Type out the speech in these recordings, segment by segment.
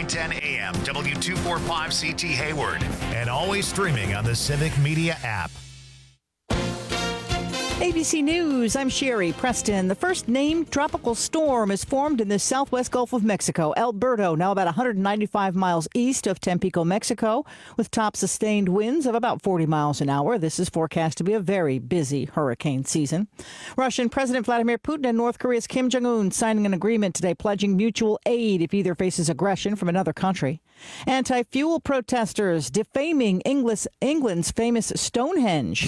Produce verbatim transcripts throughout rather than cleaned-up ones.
nine ten A M, W two forty-five C T Hayward, and always streaming on the Civic Media app. A B C News, I'm Sherry Preston. The first named tropical storm is formed in the southwest Gulf of Mexico. Alberto, now about one hundred ninety-five miles east of Tampico, Mexico, with top sustained winds of about forty miles an hour. This is forecast to be a very busy hurricane season. Russian President Vladimir Putin and North Korea's Kim Jong-un signing an agreement today pledging mutual aid if either faces aggression from another country. Anti-fuel protesters defaming English, England's famous Stonehenge.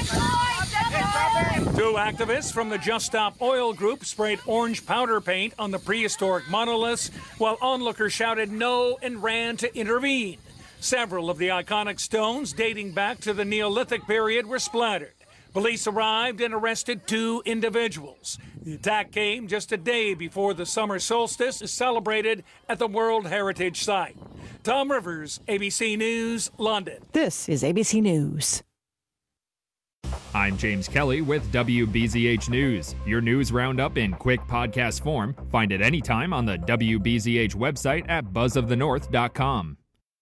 Two activists from the Just Stop Oil group sprayed orange powder paint on the prehistoric monoliths, while onlookers shouted no and ran to intervene. Several of the iconic stones dating back to the Neolithic period were splattered. Police arrived and arrested two individuals. The attack came just a day before the summer solstice is celebrated at the World Heritage Site. Tom Rivers, A B C News, London. This is A B C News. I'm James Kelly with W B Z H News. Your news roundup in quick podcast form. Find it anytime on the W B Z H website at buzz of the north dot com.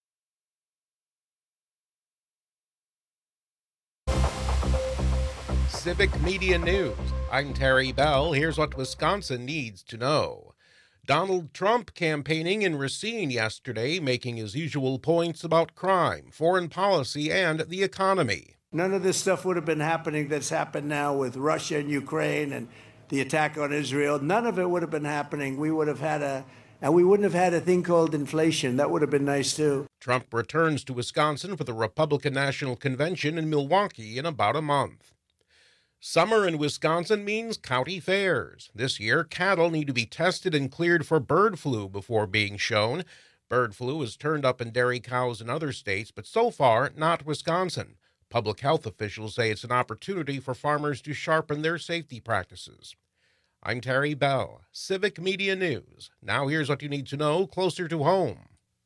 Civic Media News. I'm Terry Bell. Here's what Wisconsin needs to know. Donald Trump campaigning in Racine yesterday, making his usual points about crime, foreign policy, and the economy. None of this stuff would have been happening that's happened now with Russia and Ukraine and the attack on Israel. None of it would have been happening. We would have had a, and we wouldn't have had a thing called inflation. That would have been nice too. Trump returns to Wisconsin for the Republican National Convention in Milwaukee in about a month. Summer in Wisconsin means county fairs. This year, cattle need to be tested and cleared for bird flu before being shown. Bird flu has turned up in dairy cows in other states, but so far, not Wisconsin. Public health officials say it's an opportunity for farmers to sharpen their safety practices. I'm Terry Bell, Civic Media News. Now here's what you need to know closer to home.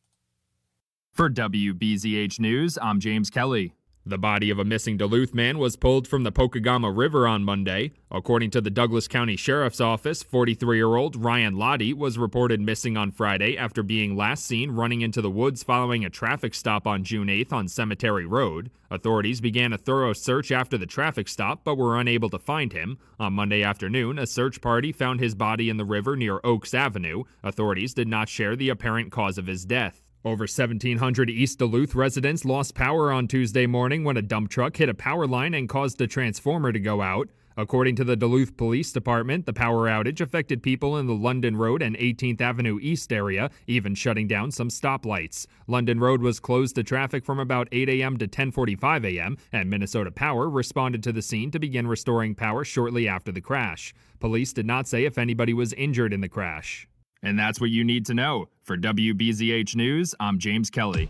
For W B Z H News, I'm James Kelly. The body of a missing Duluth man was pulled from the Pokegama River on Monday. According to the Douglas County Sheriff's Office, forty-three-year-old Ryan Lottie was reported missing on Friday after being last seen running into the woods following a traffic stop on June eighth on Cemetery Road. Authorities began a thorough search after the traffic stop, but were unable to find him. On Monday afternoon, a search party found his body in the river near Oaks Avenue. Authorities did not share the apparent cause of his death. Over seventeen hundred East Duluth residents lost power on Tuesday morning when a dump truck hit a power line and caused a transformer to go out. According to the Duluth Police Department, the power outage affected people in the London Road and eighteenth Avenue East area, even shutting down some stoplights. London Road was closed to traffic from about eight a.m. to ten forty-five a.m., and Minnesota Power responded to the scene to begin restoring power shortly after the crash. Police did not say if anybody was injured in the crash. And that's what you need to know. For W B Z H News, I'm James Kelly.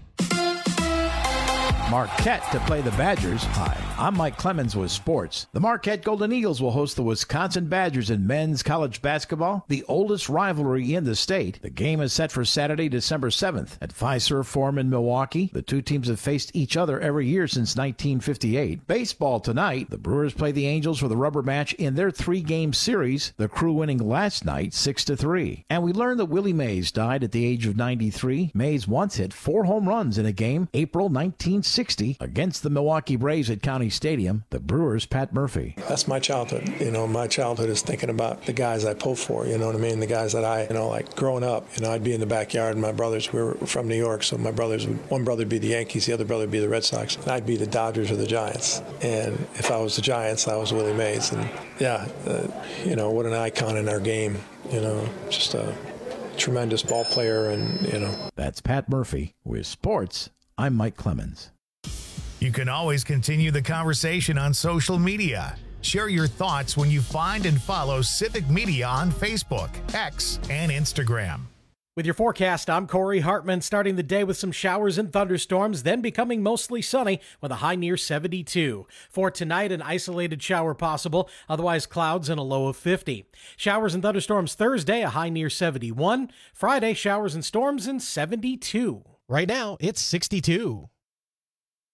Marquette to play the Badgers. Hi, I'm Mike Clemens with sports. The Marquette Golden Eagles will host the Wisconsin Badgers in men's college basketball, the oldest rivalry in the state. The game is set for Saturday, December seventh at Fiserv Forum in Milwaukee. The two teams have faced each other every year since nineteen fifty-eight. Baseball tonight. The Brewers play the Angels for the rubber match in their three-game series, the Crew winning last night six to three. And we learned that Willie Mays died at the age of ninety-three. Mays once hit four home runs in a game, April nineteen sixty. Against the Milwaukee Braves at County Stadium. The Brewers' Pat Murphy. That's my childhood. You know, my childhood is thinking about the guys I pulled for, you know what I mean? The guys that I, you know, like growing up, you know, I'd be in the backyard and my brothers, we were from New York, so my brothers, would, one brother would be the Yankees, the other brother would be the Red Sox, and I'd be the Dodgers or the Giants. And if I was the Giants, I was Willie Mays. And yeah, uh, you know, what an icon in our game, you know, just a tremendous ball player and, you know. That's Pat Murphy with sports. I'm Mike Clemens. You can always continue the conversation on social media. Share your thoughts when you find and follow Civic Media on Facebook, X, and Instagram. With your forecast, I'm Corey Hartman, starting the day with some showers and thunderstorms, then becoming mostly sunny with a high near seventy-two. For tonight, an isolated shower possible, otherwise clouds and a low of fifty. Showers and thunderstorms Thursday, a high near seventy-one. Friday, showers and storms and seventy-two. Right now, it's sixty-two.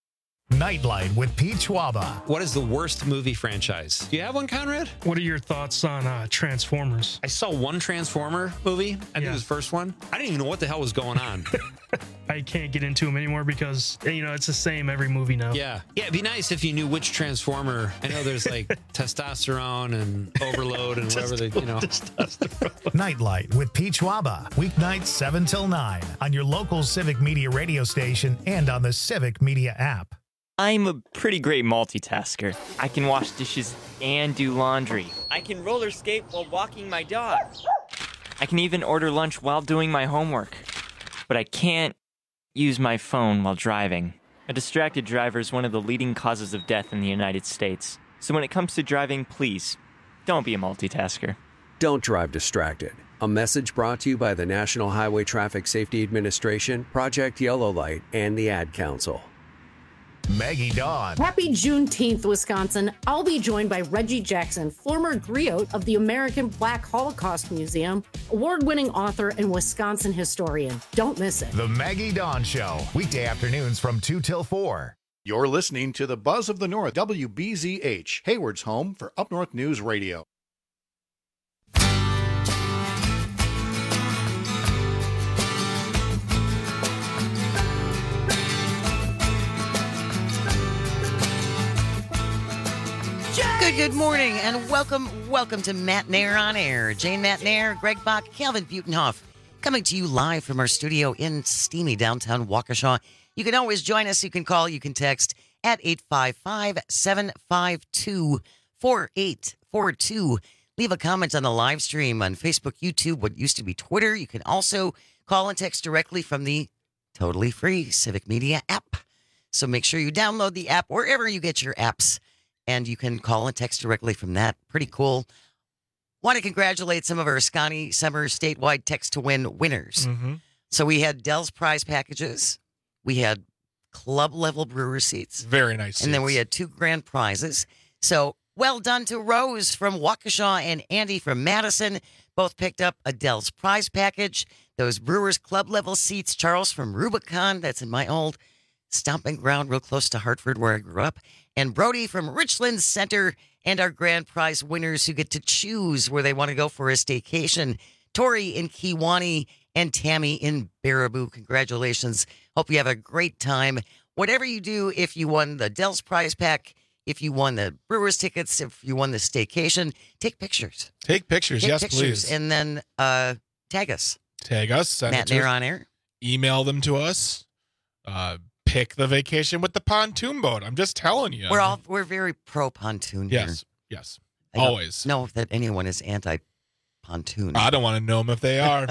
Nightlight with Pete Schwaba. What is the worst movie franchise? Do you have one, Conrad? What are your thoughts on uh, Transformers? I saw one Transformer movie. I think Yeah. it was the first one. I didn't even know what the hell was going on. I can't get into them anymore because, you know, it's the same every movie now. Yeah. Yeah, it'd be nice if you knew which Transformer. I know there's like testosterone and overload and whatever they, you know. Nightlight with Pete Schwaba. Weeknights seven till nine on your local Civic Media radio station and on the Civic Media app. I'm a pretty great multitasker. I can wash dishes and do laundry. I can roller skate while walking my dog. I can even order lunch while doing my homework. But I can't use my phone while driving. A distracted driver is one of the leading causes of death in the United States. So when it comes to driving, please, don't be a multitasker. Don't drive distracted. A message brought to you by the National Highway Traffic Safety Administration, Project Yellow Light, and the Ad Council. Maggie Dawn. Happy Juneteenth, Wisconsin. I'll be joined by Reggie Jackson, former griot of the American Black Holocaust Museum, award-winning author and Wisconsin historian. Don't miss it. The Maggie Dawn Show. Weekday afternoons from two till four. You're listening to the Buzz of the North, W B Z H, Hayward's home for Up North News Radio. Good, good morning, and welcome, welcome to Matt Nair on Air. Jane Matt Nair, Greg Bach, Calvin Butenhoff, coming to you live from our studio in steamy downtown Waukesha. You can always join us. You can call, you can text at eight five five, seven five two, four eight four two. Leave a comment on the live stream on Facebook, YouTube, what used to be Twitter. You can also call and text directly from the totally free Civic Media app. So make sure you download the app wherever you get your apps. And you can call and text directly from that. Pretty cool. Want to congratulate some of our Scotty Summer statewide text to win winners. Mm-hmm. So we had Dell's prize packages. We had club level brewer seats. Very nice. And then seats. we had two grand prizes. So well done to Rose from Waukesha and Andy from Madison. Both picked up a Dell's prize package. Those Brewers club level seats. Charles from Rubicon. That's in my old stomping ground real close to Hartford where I grew up. And Brody from Richland Center, and our grand prize winners who get to choose where they want to go for a staycation. Tori in Kewanee and Tammy in Baraboo. Congratulations. Hope you have a great time. Whatever you do, if you won the Dell's prize pack, if you won the Brewers tickets, if you won the staycation, take pictures. Take pictures, Take yes, pictures, please. And then uh, tag us. Tag us. Send Matt it to Nair us. on air. Email them to us. Uh, pick the vacation with the pontoon boat. I'm just telling you. We're all we're very pro pontoon here. Yes, yes. I don't Always. know that anyone is anti pontoon. I don't want to know them if they are.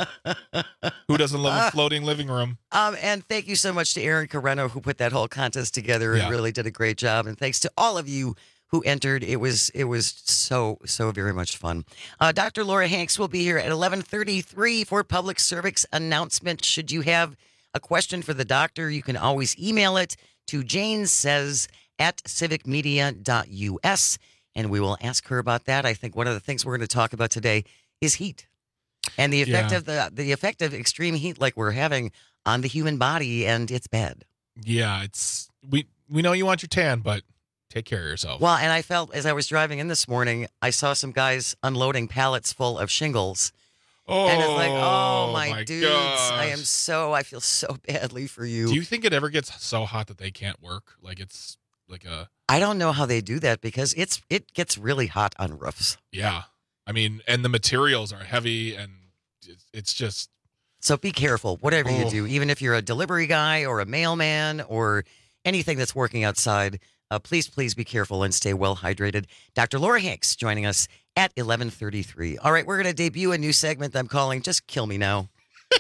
Who doesn't love a floating living room? Um, and thank you so much to Aaron Carreno who put that whole contest together and Yeah. really did a great job. And thanks to all of you who entered. It was it was so so very much fun. Uh, Doctor Laura Hanks will be here at eleven thirty-three for public service announcement. Should you have a question for the doctor, you can always email it to Jane Says at civic media dot U S, and we will ask her about that. I think one of the things we're going to talk about today is heat and the effect Yeah. of the the effect of extreme heat like we're having on the human body, and it's bad. Yeah, it's we we know you want your tan, but take care of yourself. Well, and I felt as I was driving in this morning, I saw some guys unloading pallets full of shingles. Oh, and it's like, oh my, my dudes, I am gosh. so, I feel so badly for you. Do you think it ever gets so hot that they can't work? Like it's like a I don't know how they do that because it's it gets really hot on roofs. yeah. I mean, and the materials are heavy, and it's, it's just So be careful, whatever you Oh. do, even if you're a delivery guy or a mailman or anything that's working outside. Uh, please, please be careful and stay well hydrated. Doctor Laura Hanks joining us at eleven thirty-three. All right, we're going to debut a new segment I'm calling Just Kill Me Now.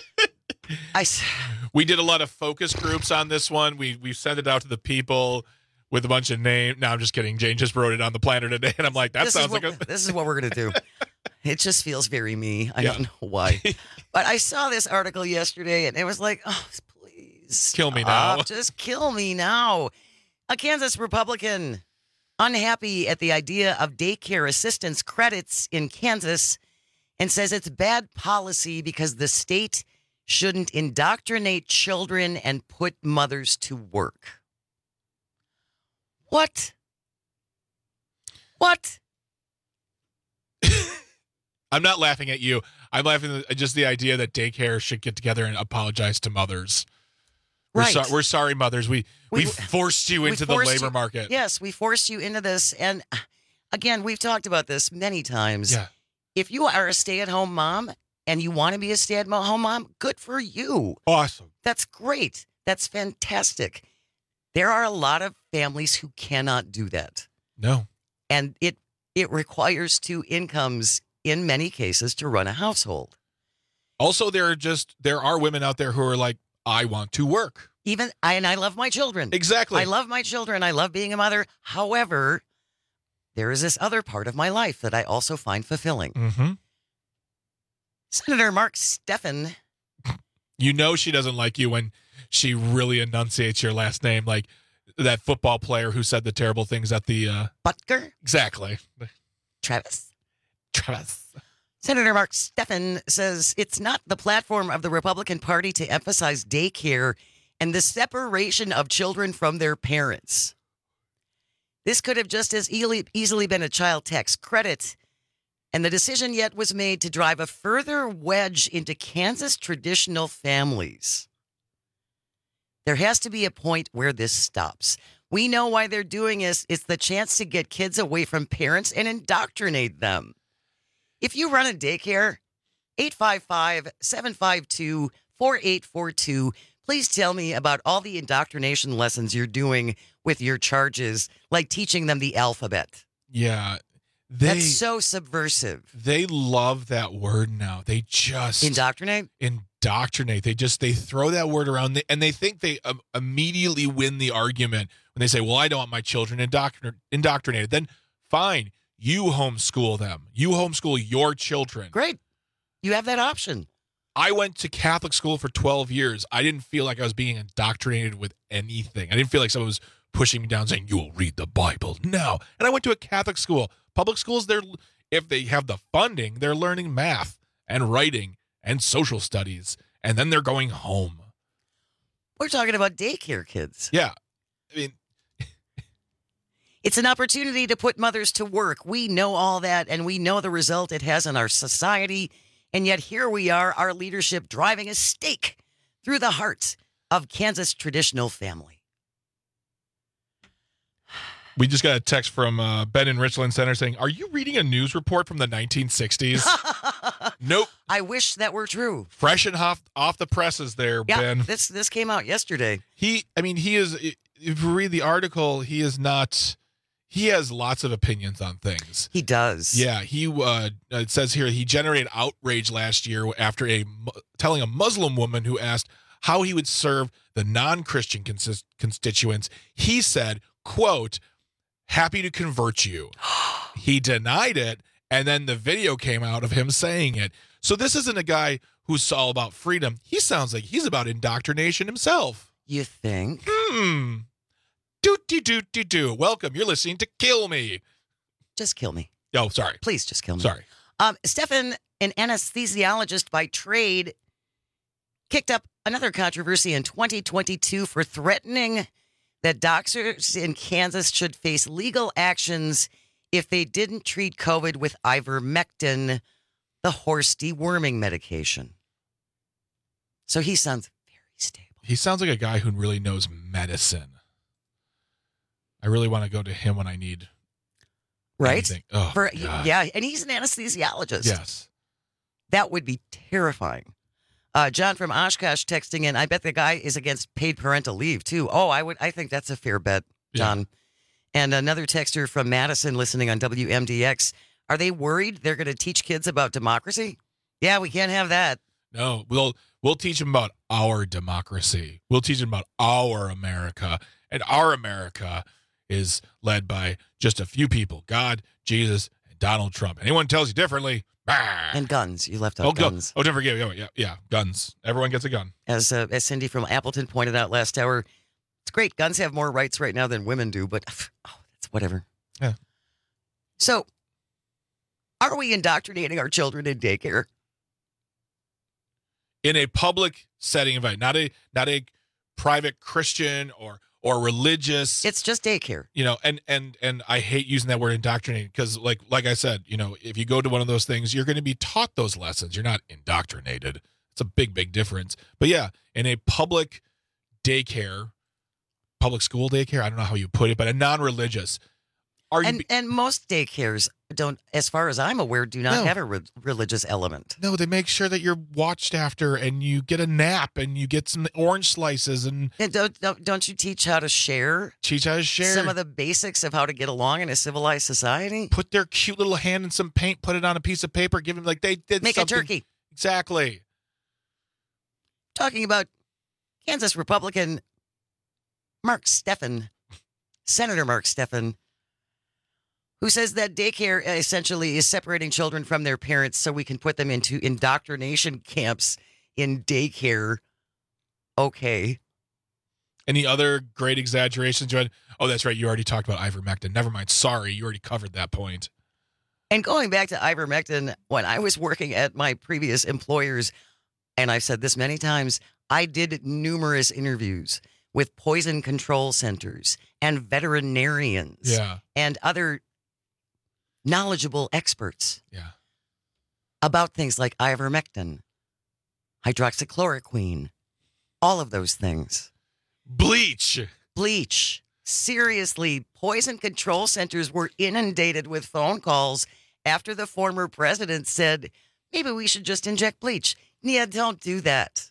I, s- we did a lot of focus groups on this one. We we sent it out to the people with a bunch of names. No, I'm just kidding. Jane just wrote it on the planner today, and I'm like, that this sounds is what, like a this is what we're going to do. It just feels very me. I Yeah. don't know why. But I saw this article yesterday, and it was like, oh, please. Kill me stop. now. Just kill me now. A Kansas Republican unhappy at the idea of daycare assistance credits in Kansas and says it's bad policy because the state shouldn't indoctrinate children and put mothers to work. What? What? I'm not laughing at you. I'm laughing at just the idea that daycare should get together and apologize to mothers. We're, Right. so, we're sorry, mothers. We we, We- forced you We into the forced labor you- market. Yes, we forced you into this. And again, we've talked about this many times. Yeah. If you are a stay-at-home mom and you want to be a stay-at-home mom, good for you. Awesome. That's great. That's fantastic. There are a lot of families who cannot do that. No. And it it requires two incomes in many cases to run a household. Also, there are just there are women out there who are like, I want to work. Even I and I love my children. Exactly. I love my children. I love being a mother. However, there is this other part of my life that I also find fulfilling. Mm-hmm. Senator Mark Steffen. You know she doesn't like you when she really enunciates your last name, like that football player who said the terrible things at the uh Butker? Exactly. Travis. Travis. Senator Mark Steffen says it's not the platform of the Republican Party to emphasize daycare and the separation of children from their parents. This could have just as easily, easily been a child tax credit, and the decision yet was made to drive a further wedge into Kansas traditional families. There has to be a point where this stops. We know why they're doing this. It's the chance to get kids away from parents and indoctrinate them. If you run a daycare, eight five five, seven five two, four eight four two, please tell me about all the indoctrination lessons you're doing with your charges, like teaching them the alphabet. Yeah. They, That's so subversive. They love that word now. They just Indoctrinate? indoctrinate. They just they throw that word around, and they think they um, immediately win the argument when they say, "Well, I don't want my children indoctrin- indoctrinated." Then, fine, you homeschool them. You homeschool your children. Great, you have that option. I went to Catholic school for twelve years. I didn't feel like I was being indoctrinated with anything. I didn't feel like someone was pushing me down saying, "You will read the Bible." No. And I went to a Catholic school. Public schools, they're if they have the funding, they're learning math and writing and social studies, and then they're going home. We're talking about daycare kids. Yeah. I mean, It's an opportunity to put mothers to work. We know all that, and we know the result it has on our society. And yet here we are, our leadership driving a stake through the heart of Kansas traditional family. we just got a text from uh, Ben in Richland Center saying, "Are you reading a news report from the nineteen sixties?" Nope. I wish that were true. Fresh and off, off the presses there, Yeah, Ben. this this came out yesterday. He, I mean, he is, if you read the article, he is not, he has lots of opinions on things. He does. Yeah, he, uh, it says here, he generated outrage last year after a, telling a Muslim woman who asked how he would serve the non-Christian consist, constituents. He said, quote, "Happy to convert you." He denied it, and then the video came out of him saying it. So this isn't a guy who's all about freedom. He sounds like he's about indoctrination himself. You think? Hmm. Do-de-do-de-do. Welcome. You're listening to Kill Me. Just kill me. Oh, sorry. Please just kill me. Sorry. Um, Stefan, an anesthesiologist by trade, kicked up another controversy in twenty twenty-two for threatening that doctors in Kansas should face legal actions if they didn't treat COVID with ivermectin, the horse deworming medication. So he sounds very stable. He sounds like a guy who really knows medicine. I really want to go to him when I need Right? anything. Oh, For, God. yeah, and he's an anesthesiologist. Yes. That would be terrifying. Uh, John from Oshkosh texting in, I bet the guy is against paid parental leave, too. Oh, I would. I think that's a fair bet, John. Yeah. And another texter from Madison listening on W M D X. Are they worried they're going to teach kids about democracy? Yeah, we can't have that. No, we'll we'll teach them about our democracy. We'll teach them about our America. And our America is led by just a few people, God, Jesus, and Donald Trump. Anyone tells you differently, bah! And guns. You left out oh, guns. Go, oh, don't forget. Yeah, yeah, yeah, guns. Everyone gets a gun. As uh, as Cindy from Appleton pointed out last hour, it's great. Guns have more rights right now than women do, but oh, that's whatever. Yeah. So, are we indoctrinating our children in daycare? In a public setting event, not a not a private Christian or or religious. It's just daycare. You know, and and and I hate using that word indoctrinating because, like like I said, you know, if you go to one of those things, you're going to be taught those lessons. You're not indoctrinated. It's a big, big difference. But yeah, in a public daycare, public school daycare, I don't know how you put it, but a non-religious. Are you and, be- and most daycares don't, as far as I'm aware, do not No. have a re- religious element. No, they make sure that you're watched after and you get a nap and you get some orange slices and, And don't, don't don't you teach how to share? teach how to share. Some of the basics of how to get along in a civilized society. Put their cute little hand in some paint, put it on a piece of paper, give them like they did Make something. a turkey. Exactly. Talking about Kansas Republican Mark Steffen, Senator Mark Steffen, who says that daycare essentially is separating children from their parents so we can put them into indoctrination camps in daycare. Okay. Any other great exaggerations? You had, oh, that's right. You already talked about ivermectin. Never mind. Sorry. You already covered that point. And going back to ivermectin, when I was working at my previous employers, and I've said this many times, I did numerous interviews with poison control centers and veterinarians Yeah. and other knowledgeable experts Yeah. about things like ivermectin, hydroxychloroquine, all of those things. Bleach. Bleach. Seriously, poison control centers were inundated with phone calls after the former president said, maybe we should just inject bleach. Yeah, don't do that.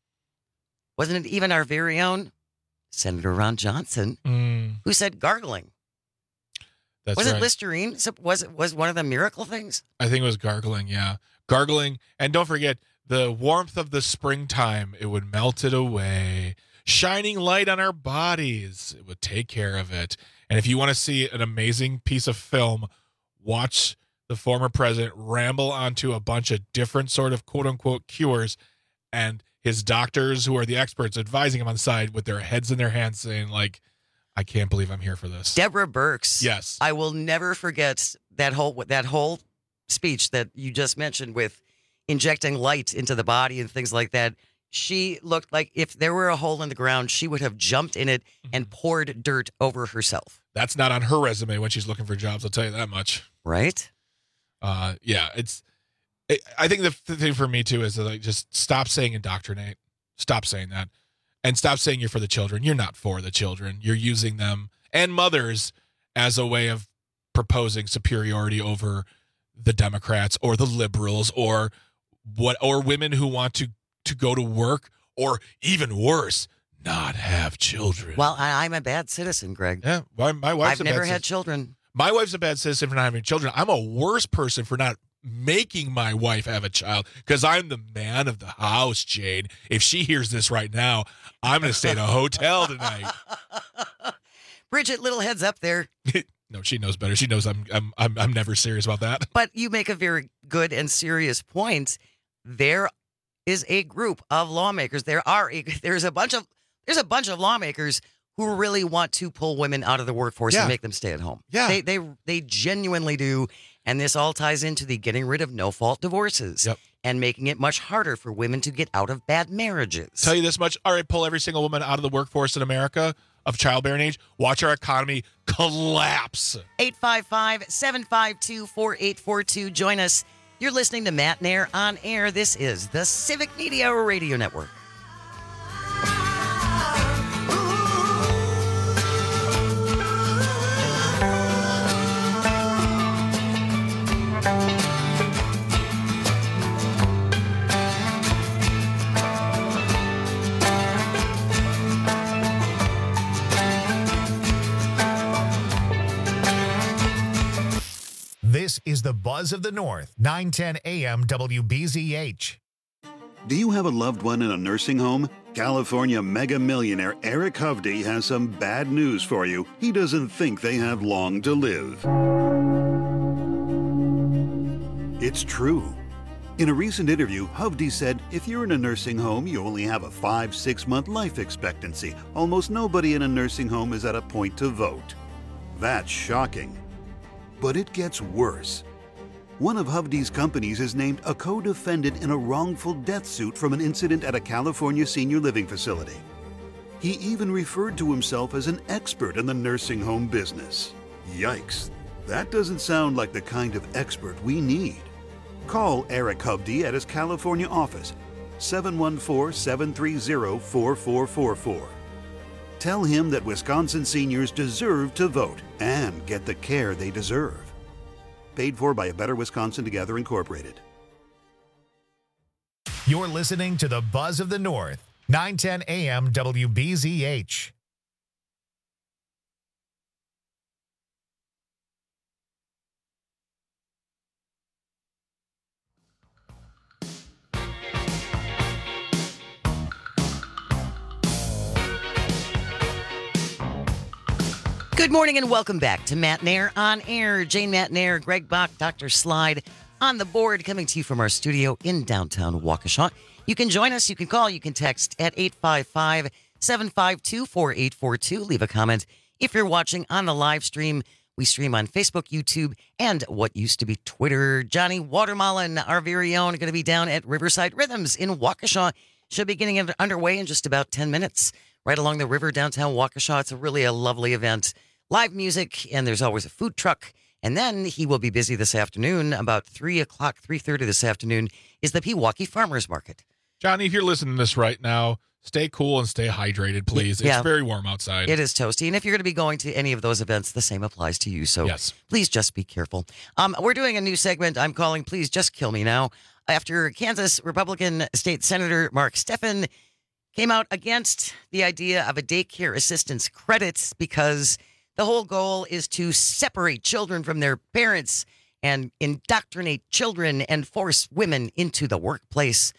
Wasn't it even our very own Senator Ron Johnson Mm, who said gargling? that's was right. it Listerine? So was it was one of the miracle things? I think it was gargling. Yeah. Gargling. And don't forget the warmth of the springtime. It would melt it away. Shining light on our bodies. It would take care of it. And if you want to see an amazing piece of film, watch the former president ramble onto a bunch of different sort of quote unquote cures and his doctors who are the experts advising him on the side with their heads in their hands saying like, I can't believe I'm here for this. Deborah Birx. Yes. I will never forget that whole that whole speech that you just mentioned with injecting light into the body and things like that. She looked like if there were a hole in the ground, she would have jumped in it and poured dirt over herself. That's not on her resume when she's looking for jobs. I'll tell you that much. Right? Uh, yeah, it's. It, I think the, the thing for me too is that, like, just stop saying indoctrinate. Stop saying that, and stop saying you're for the children. You're not for the children. You're using them and mothers as a way of proposing superiority over the Democrats or the liberals or what or women who want to to go to work or even worse, not have children. Well, I, I'm a bad citizen, Greg. Yeah, my, my wife's I've a never bad had citizen. children. My wife's a bad citizen for not having children. I'm a worse person for not making my wife have a child because I'm the man of the house, Jane. If she hears this right now, I'm going to stay at a hotel tonight. Bridget, little heads up there. No, she knows better. She knows I'm I'm I'm, I'm never serious about that. But you make a very good and serious point. There is a group of lawmakers. There are a, there's a bunch of there's a bunch of lawmakers who really want to pull women out of the workforce Yeah. and make them stay at home. Yeah. They they they genuinely do. And this all ties into the getting rid of no-fault divorces Yep. and making it much harder for women to get out of bad marriages. Tell you this much. All right, pull every single woman out of the workforce in America of childbearing age. Watch our economy collapse. eight five five, seven five two, four eight four two. Join us. You're listening to Matt Nair on air. This is the Civic Media Radio Network. This is the Buzz of the North, nine ten A M W B Z H. Do you have a loved one in a nursing home? California mega millionaire Eric Hovde has some bad news for you. He doesn't think they have long to live. It's true. In a recent interview, Hovde said, if you're in a nursing home, you only have a five, six month life expectancy. Almost nobody in a nursing home is at a point to vote. That's shocking. But it gets worse. One of Hovde's companies is named a co-defendant in a wrongful death suit from an incident at a California senior living facility. He even referred to himself as an expert in the nursing home business. Yikes, that doesn't sound like the kind of expert we need. Call Eric Hovde at his California office, seven one four, seven three zero, four four four four. Tell him that Wisconsin seniors deserve to vote and get the care they deserve. Paid for by A Better Wisconsin Together Incorporated. You're listening to the Buzz of the North, nine ten A M W B Z H. Good morning and welcome back to Matt Nair on Air. Jane Matt Nair, Greg Bach, Doctor Slide on the board, coming to you from our studio in downtown Waukesha. You can join us, you can call, you can text at eight five five, seven five two, four eight four two. Leave a comment if you're watching on the live stream. We stream on Facebook, YouTube, and what used to be Twitter. Johnny Watermelon, our very own, going to be down at Riverside Rhythms in Waukesha. Should be getting it underway in just about ten minutes. Right along the river downtown Waukesha. It's a really a lovely event. Live music, and there's always a food truck. And then he will be busy this afternoon. About three o'clock, three thirty this afternoon is the Pewaukee Farmers Market. Johnny, if you're listening to this right now, stay cool and stay hydrated, please. Yeah. It's very warm outside. It is toasty. And if you're going to be going to any of those events, the same applies to you. So yes. Please just be careful. Um, we're doing a new segment I'm calling Please Just Kill Me Now. After Kansas Republican State Senator Mark Steffen came out against the idea of a daycare assistance credit because the whole goal is to separate children from their parents and indoctrinate children and force women into the workplace.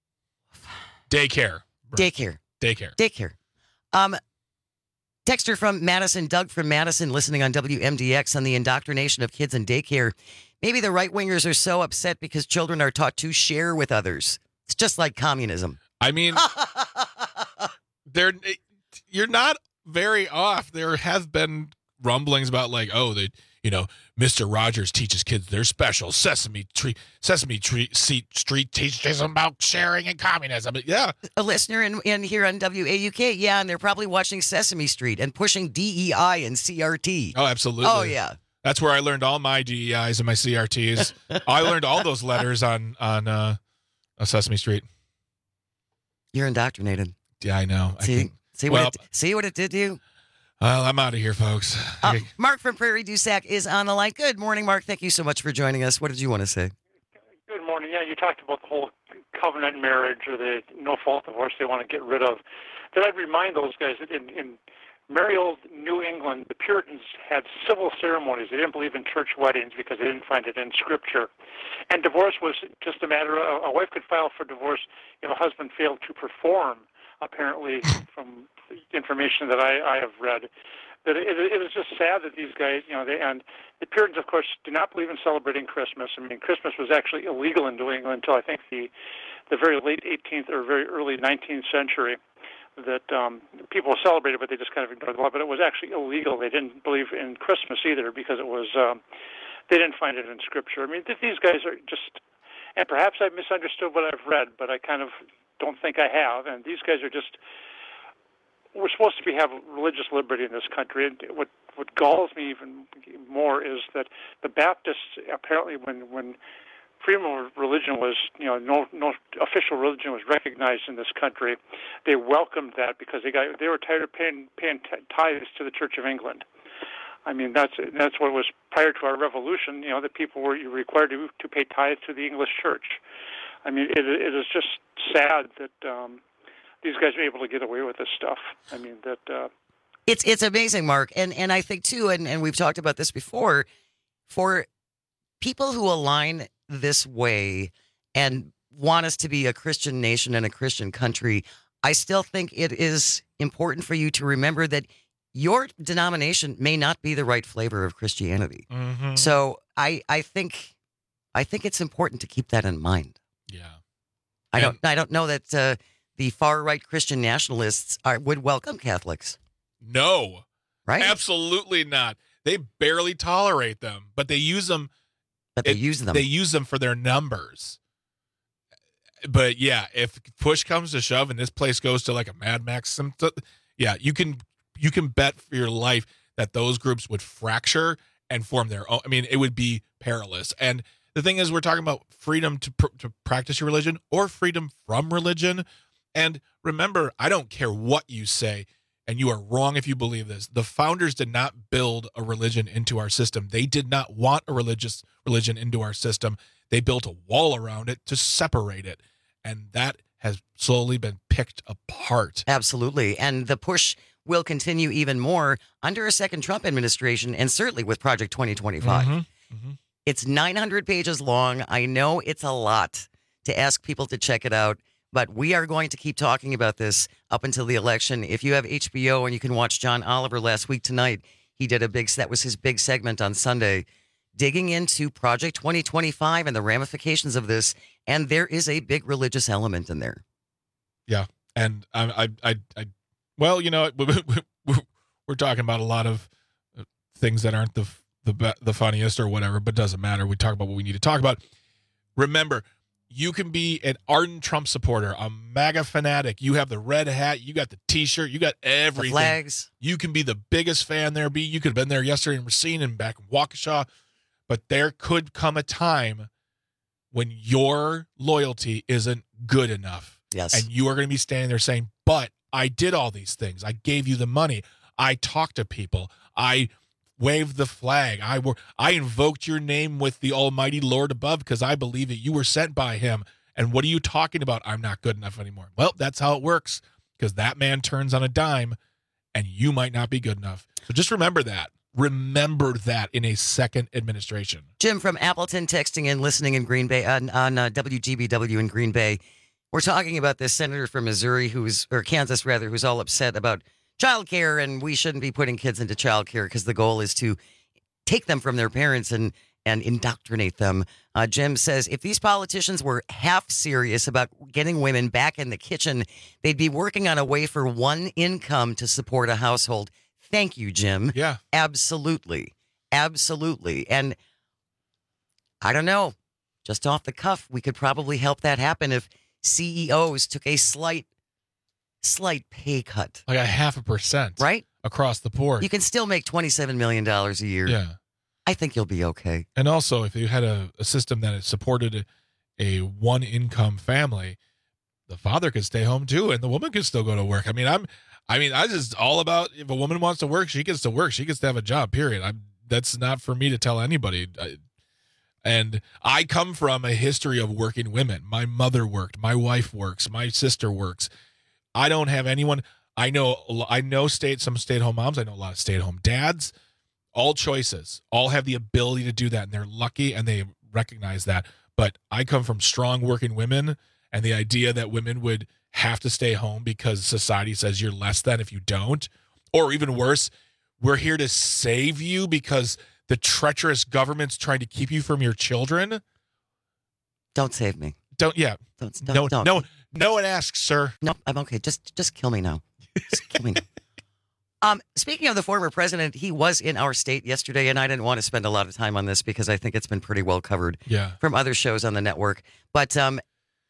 Daycare. Daycare. Daycare. Daycare. Um, texter from Madison, Doug from Madison, listening on W M D X on the indoctrination of kids in daycare. Maybe the right-wingers are so upset because children are taught to share with others. It's just like communism. I mean, they're you're not very off. There have been rumblings about like, oh, they, you know, Mister Rogers teaches kids they're special. Sesame Tree, Sesame Tree Street teaches them about sharing and communism. Yeah, a listener in, in here on W A U K, yeah, and they're probably watching Sesame Street and pushing D E I and C R T. Oh, absolutely. Oh, yeah. That's where I learned all my D E Is and my C R Ts. I learned all those letters on on uh, Sesame Street. You're indoctrinated. Yeah, I know. See, I can, see, well, what it, see what it did to you? Well, I'm out of here, folks. Uh, Mark from Prairie du Sac is on the line. Good morning, Mark. Thank you so much for joining us. What did you want to say? Good morning. Yeah, you talked about the whole covenant marriage or the no-fault divorce they want to get rid of. Then I'd remind those guys that in, in merry old New England, the Puritans had civil ceremonies. They didn't believe in church weddings because they didn't find it in Scripture. And divorce was just a matter of a wife could file for divorce if a husband failed to perform, apparently, from information that I, I have read. That it, it was just sad that these guys, you know, they, and the Puritans, of course, do not believe in celebrating Christmas. I mean, Christmas was actually illegal in New England until I think the, the very late eighteenth or very early nineteenth century. That um, people celebrated, but they just kind of ignored the law. But it was actually illegal. They didn't believe in Christmas either because it was um, they didn't find it in Scripture. I mean, th- these guys are just, and perhaps I've misunderstood what I've read, but I kind of don't think I have. And these guys are just, we're supposed to be have religious liberty in this country. And what what galls me even more is that the Baptists apparently, when when freedom of religion was, you know, no no official religion was recognized in this country, they welcomed that because they got they were tired of paying paying t- tithes to the Church of England. I mean, that's that's what was prior to our revolution. You know, that people were required to to pay tithes to the English Church. I mean, it it is just sad that um, these guys are able to get away with this stuff. I mean, that uh, it's it's amazing, Mark, and and I think too, and and we've talked about this before, for people who align this way and want us to be a Christian nation and a Christian country, I still think it is important for you to remember that your denomination may not be the right flavor of Christianity. Mm-hmm. So I, I think, I think it's important to keep that in mind. Yeah, I don't, I don't know that uh, the far right Christian nationalists are, would welcome Catholics. No, right? Absolutely not. They barely tolerate them, but they use them. But they it, use them. They use them for their numbers. But yeah, if push comes to shove and this place goes to like a Mad Max, some, yeah, you can you can bet for your life that those groups would fracture and form their own. I mean, it would be perilous. And the thing is, we're talking about freedom to pr- to practice your religion or freedom from religion. And remember, I don't care what you say, and you are wrong if you believe this. The founders did not build a religion into our system. They did not want a religious religion into our system. They built a wall around it to separate it. And that has slowly been picked apart. Absolutely. And the push will continue even more under a second Trump administration, and certainly with Project twenty twenty-five. Mm-hmm. Mm-hmm. It's nine hundred pages long. I know it's a lot to ask people to check it out, but we are going to keep talking about this up until the election. If you have H B O and you can watch John Oliver last week tonight, he did a big, that was his big segment on Sunday, digging into Project twenty twenty-five and the ramifications of this. And there is a big religious element in there. Yeah. And I, I, I, I well, you know, we're talking about a lot of things that aren't the, the, the funniest or whatever, but doesn't matter. We talk about what we need to talk about. Remember, you can be an ardent Trump supporter, a MAGA fanatic. You have the red hat. You got the T-shirt. You got everything. The flags. You can be the biggest fan there be. You could have been there yesterday in Racine and back in Waukesha. But there could come a time when your loyalty isn't good enough. Yes. And you are going to be standing there saying, but I did all these things. I gave you the money. I talked to people. I waved the flag. I were I invoked your name with the almighty Lord above because I believe that you were sent by him. And what are you talking about? I'm not good enough anymore. Well, that's how it works, because that man turns on a dime and you might not be good enough. So just remember that. Remember that in a second administration. Jim from Appleton texting in, listening in Green Bay on, on uh, W G B W in Green Bay. We're talking about this senator from Missouri who's, or Kansas rather, who's all upset about childcare, and we shouldn't be putting kids into childcare because the goal is to take them from their parents and and indoctrinate them. Uh, Jim says if these politicians were half serious about getting women back in the kitchen, they'd be working on a way for one income to support a household. Thank you, Jim. Yeah, absolutely, absolutely. And I don't know, just off the cuff, we could probably help that happen if C E Os took a slight. Slight pay cut. Like a half a percent. Right? Across the board. You can still make twenty-seven million dollars a year. Yeah. I think you'll be okay. And also, if you had a, a system that supported a, a one-income family, the father could stay home too, and the woman could still go to work. I mean, I'm, I mean, I just all about if a woman wants to work, she gets to work. She gets to have a job, period. I'm, that's not for me to tell anybody. I, and I come from a history of working women. My mother worked. My wife works. My sister works. I don't have anyone. I know. I know state some stay-at-home moms. I know a lot of stay-at-home dads. All choices. All have the ability to do that, and they're lucky, and they recognize that. But I come from strong working women, and the idea that women would have to stay home because society says you're less than if you don't, or even worse, we're here to save you because the treacherous government's trying to keep you from your children. Don't save me. Don't. Yeah. Don't. don't no. don't. No. No one asks, sir. No, I'm okay. Just just kill me now. Just kill me now. Um, speaking of the former president, he was in our state yesterday, and I didn't want to spend a lot of time on this because I think it's been pretty well covered yeah. from other shows on the network. But um,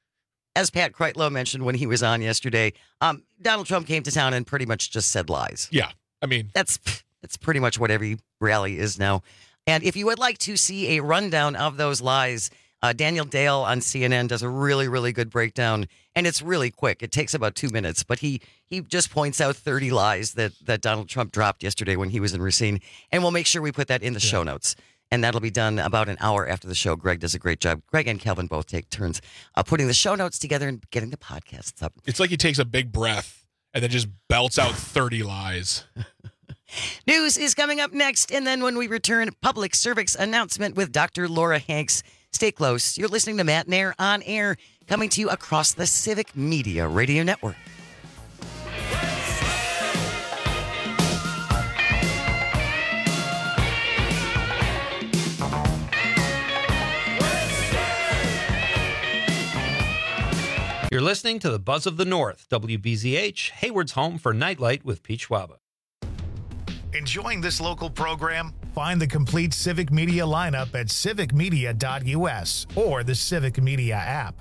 as Pat Kreitlow mentioned when he was on yesterday, um, Donald Trump came to town and pretty much just said lies. Yeah, I mean. That's, that's pretty much what every rally is now. And if you would like to see a rundown of those lies, Uh, Daniel Dale on C N N does a really, really good breakdown, and it's really quick. It takes about two minutes, but he he just points out thirty lies that, that Donald Trump dropped yesterday when he was in Racine, and we'll make sure we put that in the yeah. show notes, and that'll be done about an hour after the show. Greg does a great job. Greg and Kelvin both take turns uh, putting the show notes together and getting the podcasts up. It's like he takes a big breath and then just belts out thirty lies. News is coming up next, and then when we return, public service announcement with Doctor Laura Hanks. Stay close. You're listening to Matt Nair on air, coming to you across the Civic Media Radio Network. You're listening to the Buzz of the North, W B Z H, Hayward's home for Nightlight with Pete Schwaba. Enjoying this local program? Find the complete Civic Media lineup at civic media dot U S or the Civic Media app.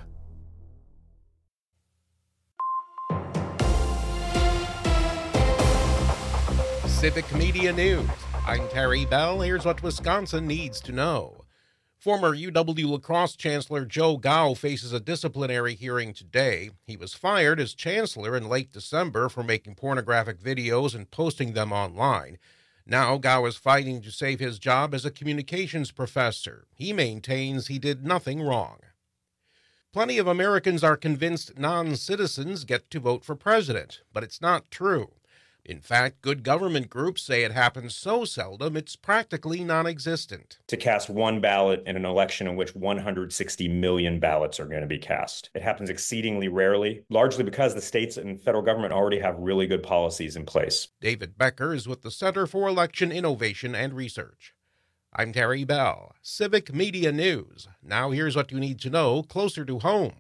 Civic Media News. I'm Terry Bell. Here's what Wisconsin needs to know. Former U W lacrosse chancellor Joe Gao faces a disciplinary hearing today. He was fired as chancellor in late December for making pornographic videos and posting them online. Now Gao is fighting to save his job as a communications professor. He maintains he did nothing wrong. Plenty of Americans are convinced non-citizens get to vote for president, but it's not true. In fact, good government groups say it happens so seldom it's practically non-existent. To cast one ballot in an election in which one hundred sixty million ballots are going to be cast. It happens exceedingly rarely, largely because the states and federal government already have really good policies in place. David Becker is with the Center for Election Innovation and Research. I'm Terry Bell, Civic Media News. Now here's what you need to know closer to home.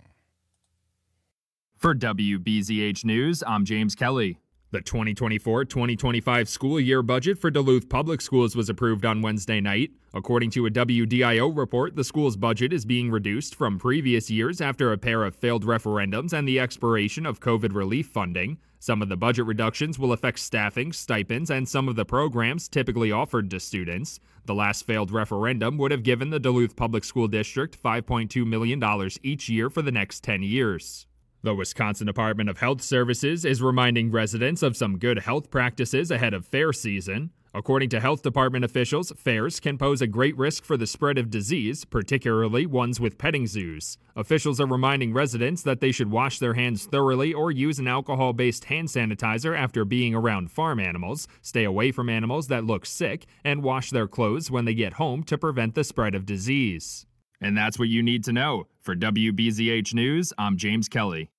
For W B Z H News, I'm James Kelly. The twenty twenty-four twenty twenty-five school year budget for Duluth Public Schools was approved on Wednesday night. According to a W D I O report, the school's budget is being reduced from previous years after a pair of failed referendums and the expiration of COVID relief funding. Some of the budget reductions will affect staffing, stipends, and some of the programs typically offered to students. The last failed referendum would have given the Duluth Public School District five point two million dollars each year for the next ten years. The Wisconsin Department of Health Services is reminding residents of some good health practices ahead of fair season. According to health department officials, fairs can pose a great risk for the spread of disease, particularly ones with petting zoos. Officials are reminding residents that they should wash their hands thoroughly or use an alcohol-based hand sanitizer after being around farm animals, stay away from animals that look sick, and wash their clothes when they get home to prevent the spread of disease. And that's what you need to know. For W B Z H News, I'm James Kelly.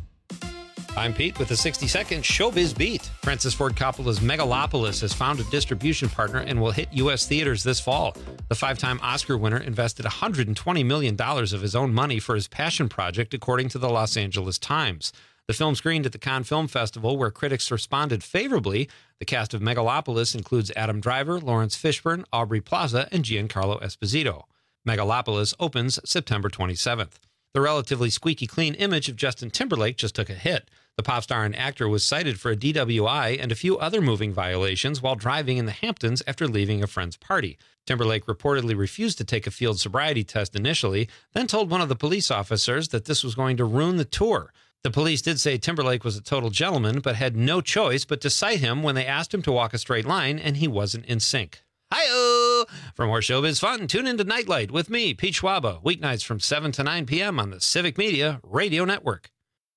I'm Pete with the sixty second Showbiz Beat. Francis Ford Coppola's Megalopolis has found a distribution partner and will hit U S theaters this fall. The five-time Oscar winner invested one hundred twenty million dollars of his own money for his passion project, according to the Los Angeles Times. The film screened at the Cannes Film Festival, where critics responded favorably. The cast of Megalopolis includes Adam Driver, Lawrence Fishburne, Aubrey Plaza, and Giancarlo Esposito. Megalopolis opens September twenty-seventh. The relatively squeaky clean image of Justin Timberlake just took a hit. The pop star and actor was cited for a D W I and a few other moving violations while driving in the Hamptons after leaving a friend's party. Timberlake reportedly refused to take a field sobriety test initially, then told one of the police officers that this was going to ruin the tour. The police did say Timberlake was a total gentleman, but had no choice but to cite him when they asked him to walk a straight line and he wasn't in sync. Hi-oh! For more showbiz fun, tune into Nightlight with me, Pete Schwaba, weeknights from seven to nine p.m. on the Civic Media Radio Network.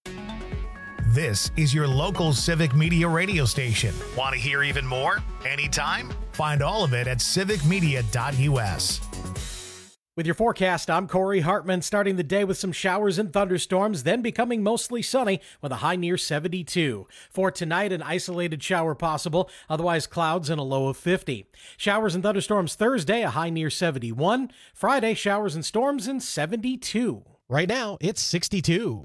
This is your local Civic Media radio station. Want to hear even more? Anytime? Find all of it at civic media dot u s. With your forecast, I'm Corey Hartman, starting the day with some showers and thunderstorms, then becoming mostly sunny with a high near seventy-two. For tonight, an isolated shower possible, otherwise clouds and a low of fifty. Showers and thunderstorms Thursday, a high near seventy-one. Friday, showers and storms in seventy-two. Right now, it's sixty-two.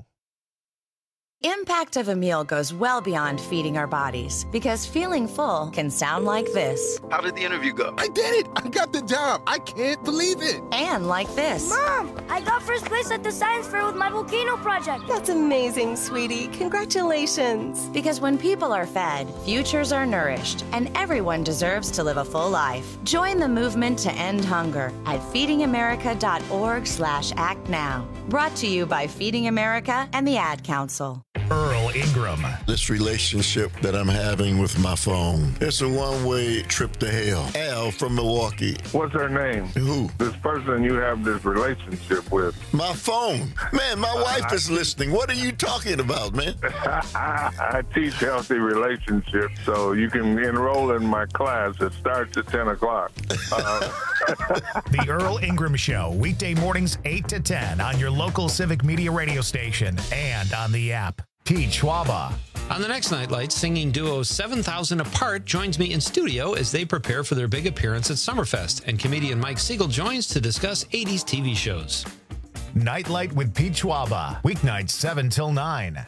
Impact of a meal goes well beyond feeding our bodies, because feeling full can sound like this. How did the interview go? I did it! I got the job! I can't believe it! And like this. Mom, I got first place at the science fair with my volcano project. That's amazing, sweetie. Congratulations. Because when people are fed, futures are nourished, and everyone deserves to live a full life. Join the movement to end hunger at feeding america dot org slash act now. Brought to you by Feeding America and the Ad Council. Earl Ingram. This relationship that I'm having with my phone, it's a one-way trip to hell. Al from Milwaukee. What's her name? Who? This person you have this relationship with. My phone. Man, my wife is listening. What are you talking about, man? I teach healthy relationships, so you can enroll in my class. It starts at ten o'clock. Uh, The Earl Ingram Show, weekday mornings eight to ten on your local Civic Media radio station and on the app. Pete Schwaba. On the next Nightlight, singing duo seven thousand Apart joins me in studio as they prepare for their big appearance at Summerfest, and comedian Mike Siegel joins to discuss eighties T V shows. Nightlight with Pete Schwaba, weeknights seven till nine.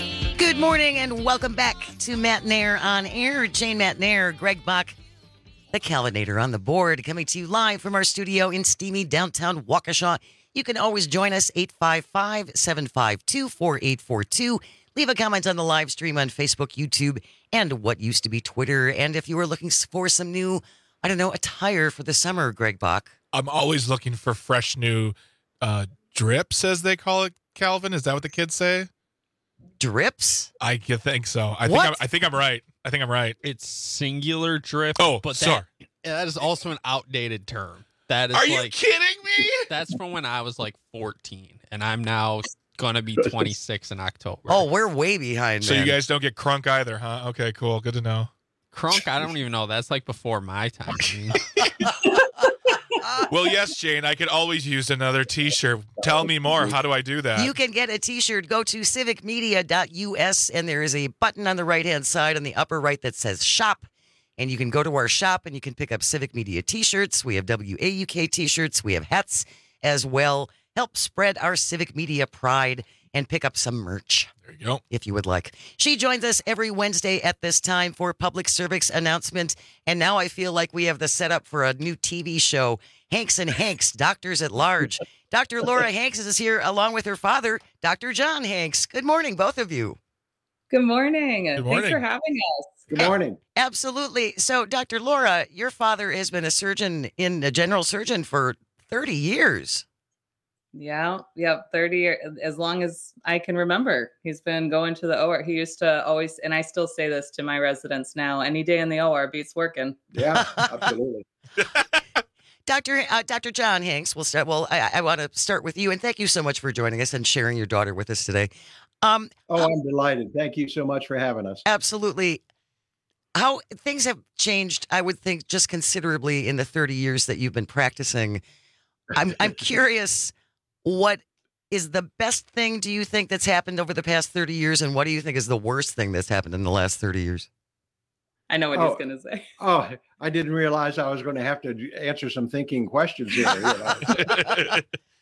Good morning and welcome back to Matt Nair on Air. Jane Matt Nair, Greg Buck, The Calvinator on the board, coming to you live from our studio in steamy downtown Waukesha. You can always join us, eight five five, seven five two, four eight four two. Leave a comment on the live stream on Facebook, YouTube, and what used to be Twitter. And if you were looking for some new, I don't know, attire for the summer, Greg Bach. I'm always looking for fresh new uh, drips, as they call it, Calvin. Is that what the kids say? Drips? I think so. I What? think I'm, I think I'm right. I think I'm right. It's singular drip. Oh, but sorry. that, that is also an outdated term. That is Are you like, kidding me? That's from when I was like fourteen, and I'm now gonna be twenty-six in October. Oh, we're way behind, So man. you guys don't get crunk either, huh? Okay, cool. Good to know. Crunk, I don't even know. That's like before my time. Well, yes, Jane, I could always use another T-shirt. Tell me more. How do I do that? You can get a T-shirt. Go to civic media dot U S, and there is a button on the right-hand side on the upper right that says Shop. And you can go to our shop, and you can pick up Civic Media T-shirts. We have W A U K T-shirts. We have hats as well. Help spread our Civic Media pride and pick up some merch. There you go. If you would like. She joins us every Wednesday at this time for public service announcement. And now I feel like we have the setup for a new T V show, Hanks and Hanks, Doctors at Large. Doctor Laura Hanks is here along with her father, Doctor John Hanks. Good morning, both of you. Good morning. Good Thanks morning. for having us. Good morning. Absolutely. So, Doctor Laura, your father has been a surgeon in a general surgeon for thirty years. Yeah, yeah, thirty years, as long as I can remember. He's been going to the O R. He used to always, and I still say this to my residents now, any day in the O R beats working. Yeah, absolutely. Doctor Uh, Doctor John Hanks, we'll start. Well, I, I want to start with you, and thank you so much for joining us and sharing your daughter with us today. Um, Oh, I'm delighted. Thank you so much for having us. Absolutely. How things have changed, I would think, just considerably in the thirty years that you've been practicing. I'm I'm curious, what is the best thing, do you think, that's happened over the past thirty years, and what do you think is the worst thing that's happened in the last thirty years? I know what Oh. he's going to say. Oh, I didn't realize I was going to have to answer some thinking questions here. You know,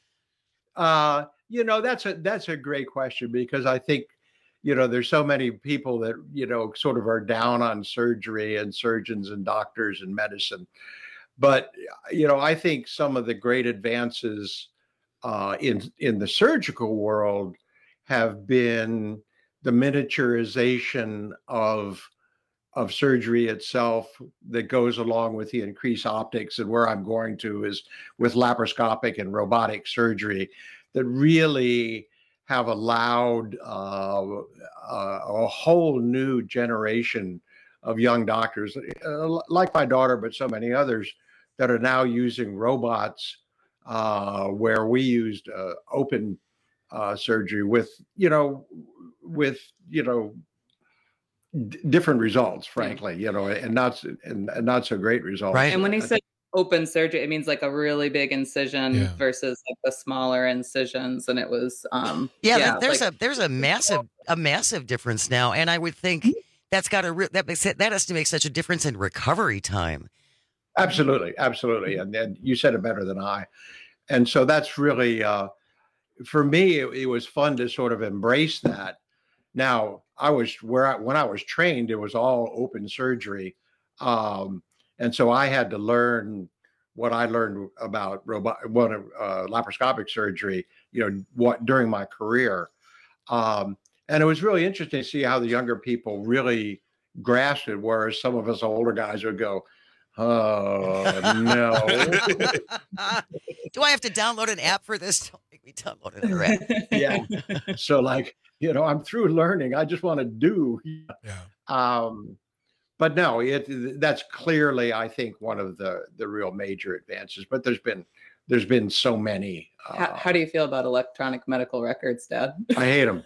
uh, you know that's a that's a great question, because I think, you know, there's so many people that, you know, sort of are down on surgery and surgeons and doctors and medicine. But, you know, I think some of the great advances uh, in in the surgical world have been the miniaturization of of surgery itself that goes along with the increased optics. And where I'm going to is with laparoscopic and robotic surgery that really have allowed uh, uh, a whole new generation of young doctors, uh, like my daughter, but so many others, that are now using robots, uh, where we used uh, open uh, surgery with, you know, with, you know, d- different results, frankly, you know, and not, s- and, and not so great results. And when he said open surgery, it means like a really big incision Yeah. versus like the smaller incisions. And it was, um, Yeah, there- there's like- a there's a massive a massive difference now, and I would think that's got a re- that makes it, that has to make such a difference in recovery time. Absolutely, absolutely, and, and you said it better than I. And so that's really, uh, for me, it, it was fun to sort of embrace that. Now, I was where I, when I was trained, it was all open surgery, um, and so I had to learn what I learned about robot, what uh, laparoscopic surgery, you know, what during my career, um, and it was really interesting to see how the younger people really grasped it, whereas some of us older guys would go, "Oh no." Do I have to download an app for this? Don't make me download another app. Yeah. So like, you know, I'm through learning. I just want to do. Yeah. Um, but no, it that's clearly, I think, one of the the real major advances. But there's been there's been so many. how, how do you feel about electronic medical records, Dad? I hate them.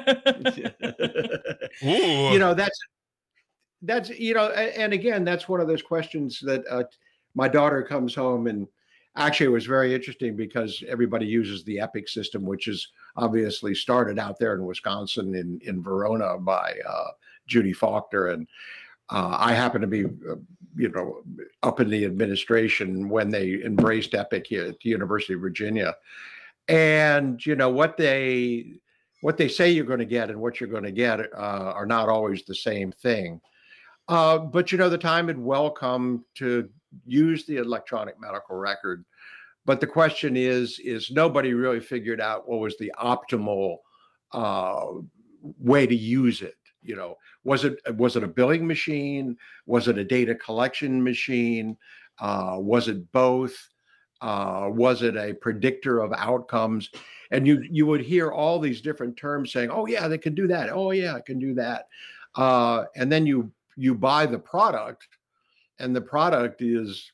You know, that's that's you know, a- and again, that's one of those questions that uh, my daughter comes home, and actually it was very interesting because everybody uses the Epic system, which is obviously started out there in Wisconsin in in Verona by uh, Judy Faulkner, and uh, I happen to be, uh, you know, up in the administration when they embraced Epic here at the University of Virginia, and you know what they what they say you're going to get and what you're going to get uh, are not always the same thing. Uh, but, you know, the time had well come to use the electronic medical record. But the question is, is nobody really figured out what was the optimal uh, way to use it. You know, was it was it a billing machine? Was it a data collection machine? Uh, was it both? Uh, was it a predictor of outcomes? And you you would hear all these different terms saying, "Oh yeah, they can do that. Oh yeah, I can do that." Uh, and then you you buy the product, and the product is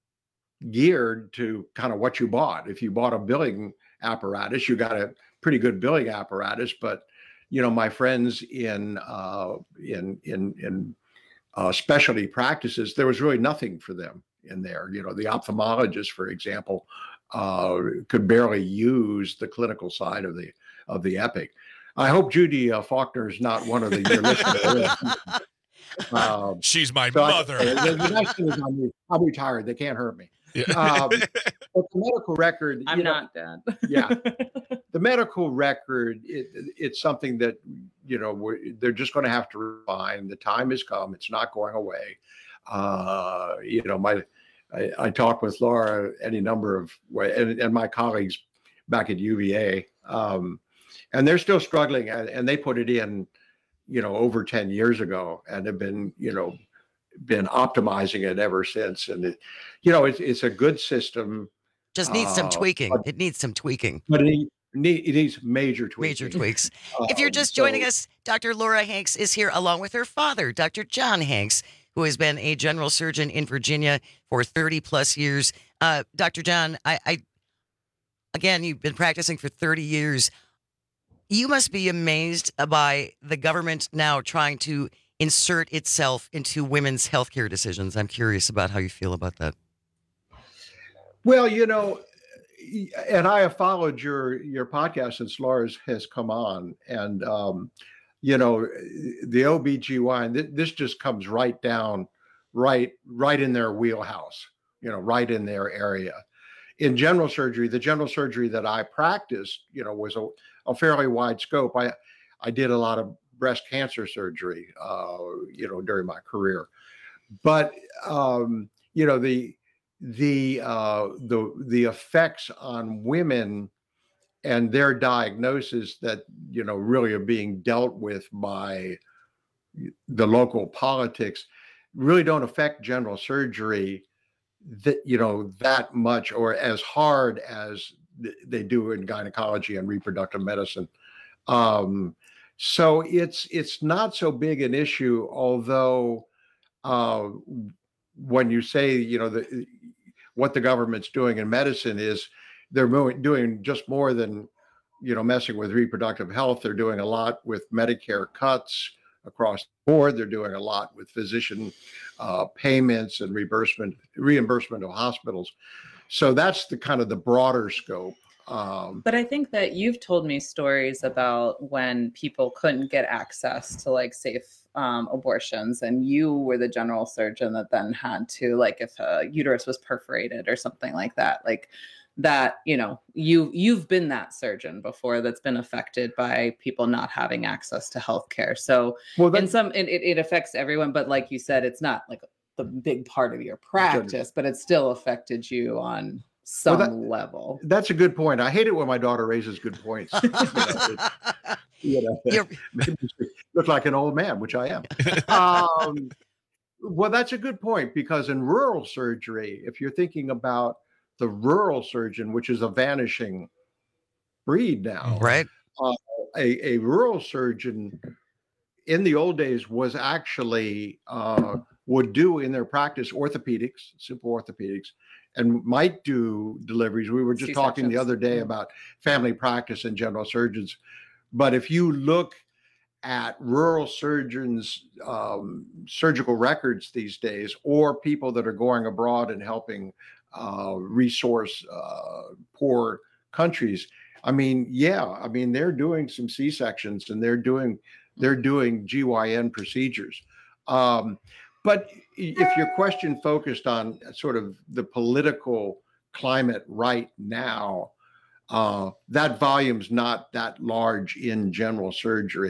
geared to kind of what you bought. If you bought a billing apparatus, you got a pretty good billing apparatus. But you know, my friends in uh, in in in uh, specialty practices, there was really nothing for them in there. You know, the ophthalmologist, for example, uh, could barely use the clinical side of the of the Epic. I hope Judy uh, Faulkner is not one of the your listeners. Um, She's my so mother. I, the, the nice thing is I'm, I'm retired. They can't hurt me. Yeah. Um, but the medical record, I'm you know, not dead. yeah, the medical record, it, it's something that, you know, we're, they're just going to have to refine. The time has come. It's not going away. Uh, you know, my I, I talk with Laura any number of ways, and, and my colleagues back at U V A, um, and they're still struggling, and, and they put it in, you know, over ten years ago, and have been, you know, been optimizing it ever since. And it, you know, it's it's a good system. Just needs some uh, tweaking. but- It needs some tweaking. But it, need, it needs major tweaking. Major tweaks. If you're Um, just joining so- us, Doctor Laura Hanks is here along with her father, Doctor John Hanks, who has been a general surgeon in Virginia for thirty plus years. Uh, Doctor John, I, I, again, you've been practicing for thirty years. You must be amazed by the government now trying to insert itself into women's healthcare decisions. I'm curious about how you feel about that. Well, you know, and I have followed your your podcast since Laura's has come on, and um, you know, the O B G Y N, th- this just comes right down, right, right in their wheelhouse, you know, right in their area. In general surgery, the general surgery that I practiced, you know, was a, a fairly wide scope. I I did a lot of breast cancer surgery, uh, you know, during my career, but um, you know, the the uh, the the effects on women and their diagnosis that, you know, really are being dealt with by the local politics really don't affect general surgery that, you know, that much or as hard as th- they do in gynecology and reproductive medicine. Um, so it's it's not so big an issue, although uh, when you say, you know, the, what the government's doing in medicine is they're mo- doing just more than, you know, messing with reproductive health. They're doing a lot with Medicare cuts across the board. They're doing a lot with physician uh, payments and reimbursement reimbursement of hospitals. So that's the kind of the broader scope. Um, But I think that you've told me stories about when people couldn't get access to like safe um, abortions, and you were the general surgeon that then had to, like, if a uterus was perforated or something like that, like that, you know, you you've been that surgeon before that's been affected by people not having access to healthcare. So well, that, in some, it, it it affects everyone, but like you said, it's not like the big part of your practice, but it still affected you on some Well, that- level. that's a good point. I hate it when my daughter raises good points. You know, it- you know, makes me look like an old man, which I am. Um, well, that's a good point, because in rural surgery, if you're thinking about the rural surgeon, which is a vanishing breed now, Right. uh, a, a rural surgeon in the old days was actually uh, would do in their practice orthopedics, simple orthopedics, and might do deliveries. We were just talking the C-sections. other day Mhm. about family practice and general surgeons. But if you look at rural surgeons' um, surgical records these days, or people that are going abroad and helping uh, resource uh, poor countries, I mean, yeah, I mean, they're doing some C-sections and they're doing they're doing G Y N procedures. Um, but if your question focused on sort of the political climate right now, uh, that volume's not that large in general surgery.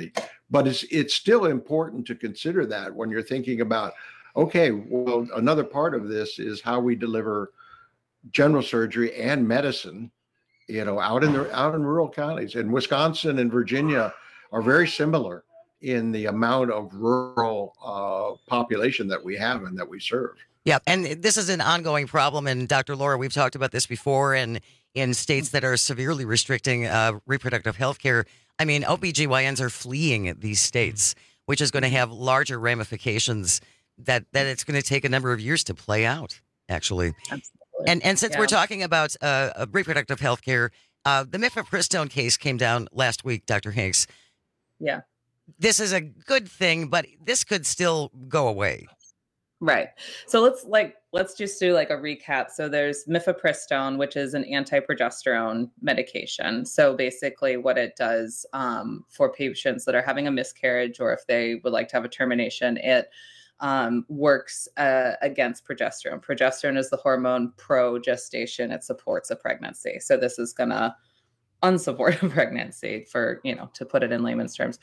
But it's it's still important to consider that when you're thinking about, okay, well, another part of this is how we deliver general surgery and medicine, you know, out in the out in rural counties. And Wisconsin and Virginia are very similar in the amount of rural uh, population that we have and that we serve. Yeah, and this is an ongoing problem. And Doctor Laura, we've talked about this before, and in states that are severely restricting uh, reproductive health care, I mean, O B G Y Ns are fleeing these states, which is going to have larger ramifications that, that it's going to take a number of years to play out, actually. Absolutely. And and since Yeah. we're talking about uh, reproductive health care, uh, the mifepristone case came down last week, Doctor Hanks. Yeah. This is a good thing, but this could still go away. Right. So let's like let's just do like a recap. So there's mifepristone, which is an anti-progesterone medication. So basically what it does um, for patients that are having a miscarriage, or if they would like to have a termination, it um, works uh, against progesterone. Progesterone is the hormone pro-gestation. It supports a pregnancy. So this is going to unsupport a pregnancy, for, you know, to put it in layman's terms.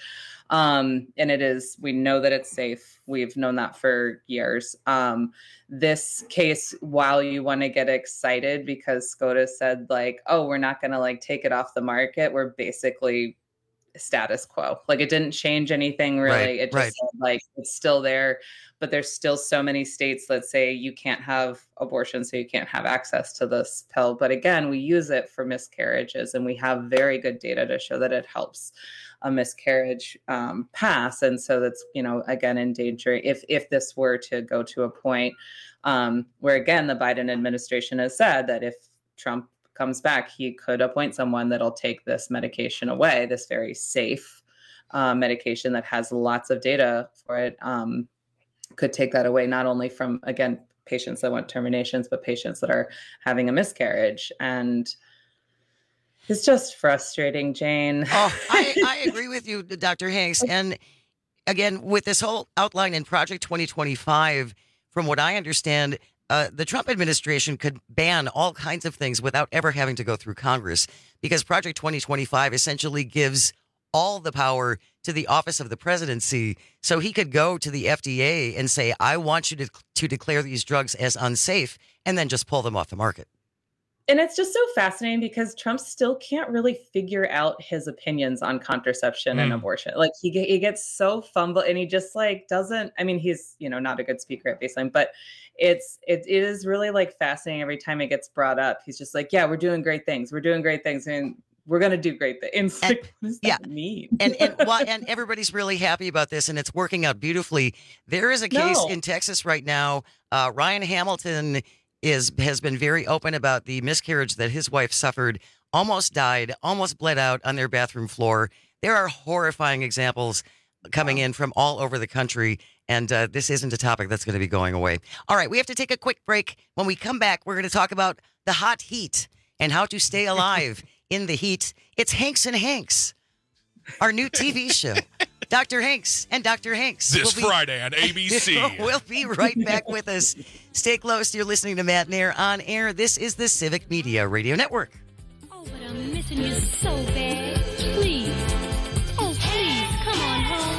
Um, and it is, we know that it's safe. We've known that for years. Um, this case, while you want to get excited because SCOTUS said like, oh, we're not going to like take it off the market, we're basically status quo. Like it didn't change anything really. Right, it just right. said like it's still there, but there's still so many states that say you can't have abortion, so you can't have access to this pill. But again, we use it for miscarriages, and we have very good data to show that it helps a miscarriage um, pass. And so that's, you know, again, in danger if if this were to go to a point um, where, again, the Biden administration has said that if Trump comes back, he could appoint someone that'll take this medication away, this very safe uh, medication that has lots of data for it, um, could take that away, not only from, again, patients that want terminations, but patients that are having a miscarriage. And it's just frustrating, Jane. Oh, I, I agree with you, Doctor Hanks. And again, with this whole outline in Project twenty twenty-five, from what I understand, uh, the Trump administration could ban all kinds of things without ever having to go through Congress, because Project twenty twenty-five essentially gives all the power to the office of the presidency. So he could go to the F D A and say, I want you to, to declare these drugs as unsafe, and then just pull them off the market. And it's just so fascinating because Trump still can't really figure out his opinions on contraception Mm. and abortion. Like he ge- he gets so fumbled, and he just like doesn't. I mean, he's, you know, not a good speaker at baseline, but it's it, it is really like fascinating every time it gets brought up. He's just like, yeah, we're doing great things. We're doing great things, and we're gonna do great things. And, Like, what does yeah, that mean? and and why, and everybody's really happy about this, and it's working out beautifully. There is a case No. in Texas right now. Uh, Ryan Hamilton is has been very open about the miscarriage that his wife suffered, almost died, almost bled out on their bathroom floor. There are horrifying examples coming in from all over the country, and uh, this isn't a topic that's going to be going away. All right, we have to take a quick break. When we come back, we're going to talk about the hot heat and how to stay alive in the heat. It's Hanks and Hanks, our new T V show. Doctor Hanks and Doctor Hanks. This will be- Friday on A B C. We'll be right back with us. Stay close. You're listening to Matt Nair on air. This is the Civic Media Radio Network. Oh, but I'm missing you so bad. Please. Oh, please, come on home.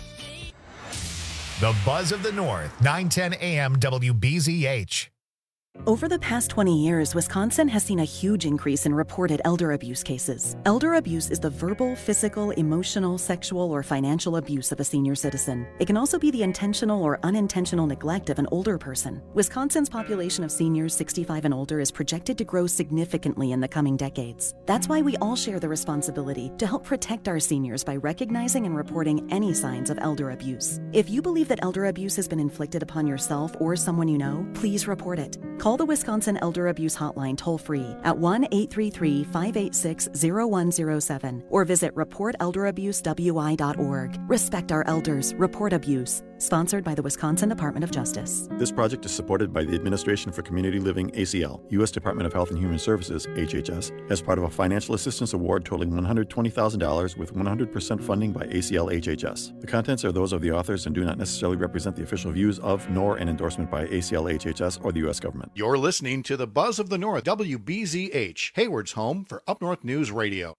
The Buzz of the North, nine ten a.m. W B Z H. Over the past twenty years, Wisconsin has seen a huge increase in reported elder abuse cases. Elder abuse is the verbal, physical, emotional, sexual, or financial abuse of a senior citizen. It can also be the intentional or unintentional neglect of an older person. Wisconsin's population of seniors sixty-five and older is projected to grow significantly in the coming decades. That's why we all share the responsibility to help protect our seniors by recognizing and reporting any signs of elder abuse. If you believe that elder abuse has been inflicted upon yourself or someone you know, please report it. Call the Wisconsin Elder Abuse Hotline toll-free at one eight three three, five eight six, zero one zero seven or visit report elder abuse w i dot org. Respect our elders. Report abuse. Sponsored by the Wisconsin Department of Justice. This project is supported by the Administration for Community Living, A C L, U S Department of Health and Human Services, H H S, as part of a financial assistance award totaling one hundred twenty thousand dollars with one hundred percent funding by A C L H H S. The contents are those of the authors and do not necessarily represent the official views of, nor an endorsement by A C L H H S or the U S government. You're listening to the Buzz of the North, W B Z H, Hayward's home for Up North News Radio.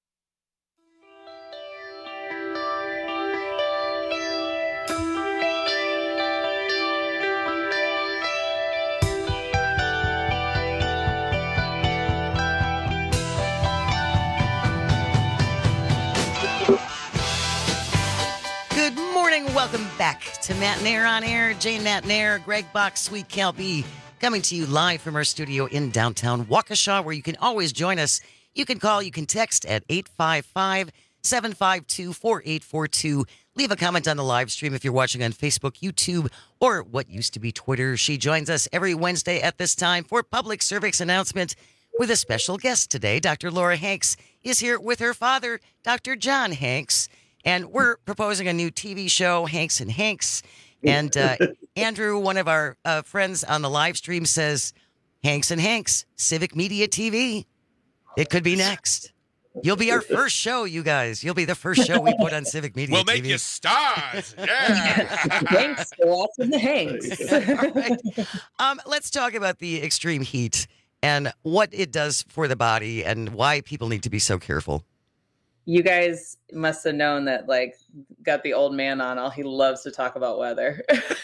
Good morning. Welcome back to Matt Nair on Air. Jane Matt Nair, Greg Bach, Sweet Cal B, coming to you live from our studio in downtown Waukesha, where you can always join us. You can call, you can text at eight five five, seven five two, four eight four two. Leave a comment on the live stream if you're watching on Facebook, YouTube, or what used to be Twitter. She joins us every Wednesday at this time for public service announcement with a special guest today. Doctor Laura Hanks is here with her father, Doctor John Hanks. And we're proposing a new T V show, Hanks and Hanks. And uh, Andrew, one of our uh, friends on the live stream, says, Hanks and Hanks, Civic Media T V. It could be next. You'll be our first show, you guys. You'll be the first show we put on Civic Media We'll T V. make you stars. Yeah. Thanks for watching the Hanks. Right. Um, let's talk about the extreme heat and what it does for the body and why people need to be so careful. You guys must have known that, like, got the old man on. All he loves to talk about weather.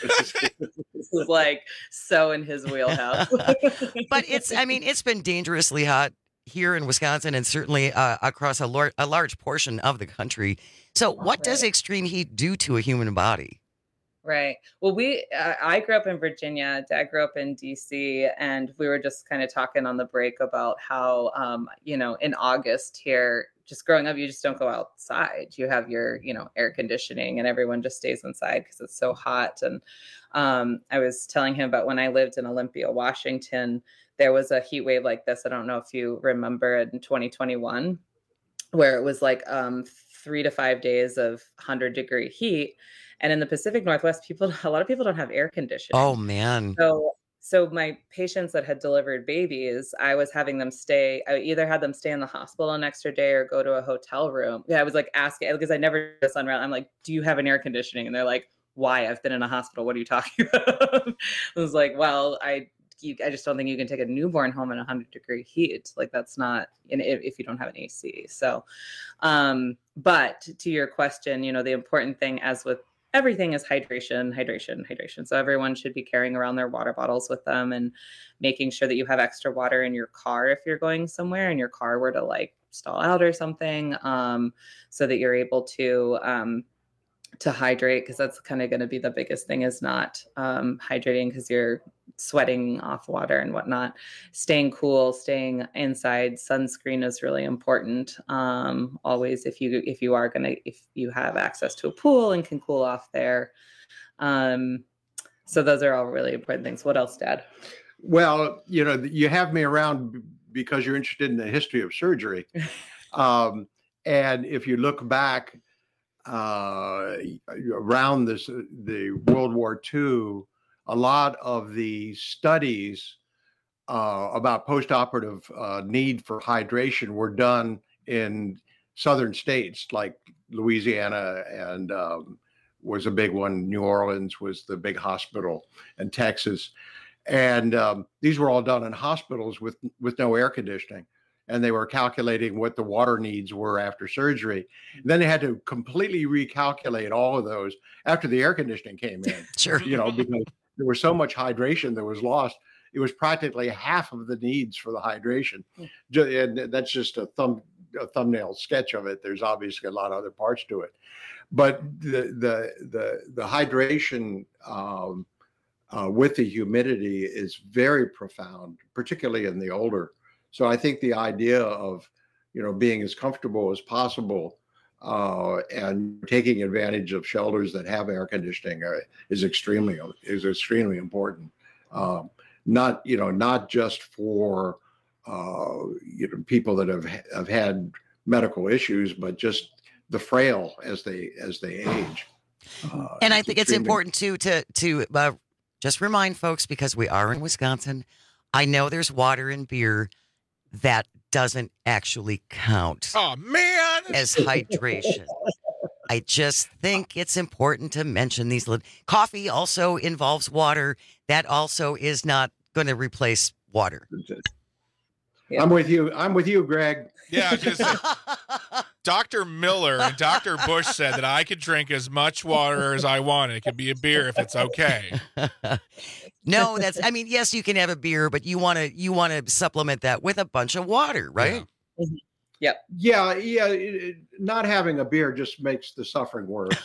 This is like so in his wheelhouse. But it's, I mean, it's been dangerously hot here in Wisconsin and certainly uh, across a, lar- a large portion of the country. So what does extreme heat do to a human body? Right. Well, we, uh, I grew up in Virginia. Dad grew up in D C, and we were just kind of talking on the break about how, um, you know, in August here, just growing up, you just don't go outside. You have your, you know, air conditioning, and everyone just stays inside because it's so hot. And um, I was telling him about when I lived in Olympia, Washington, there was a heat wave like this. I don't know if you remember it in twenty twenty-one, where it was like um, three to five days of one hundred degree heat. And in the Pacific Northwest, people, a lot of people don't have air conditioning. Oh, man. So, so my patients that had delivered babies, I was having them stay, I either had them stay in the hospital an extra day or go to a hotel room. Yeah, I was like asking, because I never did this on round. I'm like, do you have an air conditioning? And they're like, why? I've been in a hospital. What are you talking about? I was like, well, I, you, I just don't think you can take a newborn home in one hundred degree heat. Like, that's not, in, if, if you don't have an A C. So, um, but to your question, you know, the important thing, as with everything, is hydration, hydration, hydration. So everyone should be carrying around their water bottles with them and making sure that you have extra water in your car if you're going somewhere and your car were to like stall out or something, um, so that you're able to um, to hydrate, because that's kind of going to be the biggest thing, is not um, hydrating because you're sweating off water and whatnot. Staying cool, staying inside. Sunscreen is really important. Um, always, if you if you are gonna if you have access to a pool and can cool off there. Um, so those are all really important things. What else, Dad? Well, you know, you have me around because you're interested in the history of surgery, um, and if you look back uh, around this the World War Two. A lot of the studies uh, about postoperative uh, need for hydration were done in southern states like Louisiana, and um, was a big one. New Orleans was the big hospital, and Texas. And um, these were all done in hospitals with, with no air conditioning. And they were calculating what the water needs were after surgery. And then they had to completely recalculate all of those after the air conditioning came in. Sure. You know, because there was so much hydration that was lost. it was practically half of the needs for the hydration. Ju- And that's just a thumb a thumbnail sketch of it. There's obviously a lot of other parts to it, but the the the the hydration um, uh, with the humidity is very profound, particularly in the older. So I think the idea of, you know, being as comfortable as possible uh, and taking advantage of shelters that have air conditioning uh, is extremely is extremely important. Um, not you know not just for uh, you know people that have have had medical issues, but just the frail as they as they age. Uh, and I think it's extremely- important too to to uh, just remind folks, because we are in Wisconsin. I know there's water in beer that doesn't actually count Oh man! as hydration. I just think it's important to mention these. Li- Coffee also involves water. That also is not going to replace water. I'm with you. I'm with you, Greg. Yeah, I was gonna say, Doctor Miller and Doctor Bush said that I could drink as much water as I want. It could be a beer if it's okay. No, that's. I mean, yes, you can have a beer, but you want to you want to supplement that with a bunch of water, right? Yep. Yeah, yeah. it- it- not having a beer just makes the suffering worse.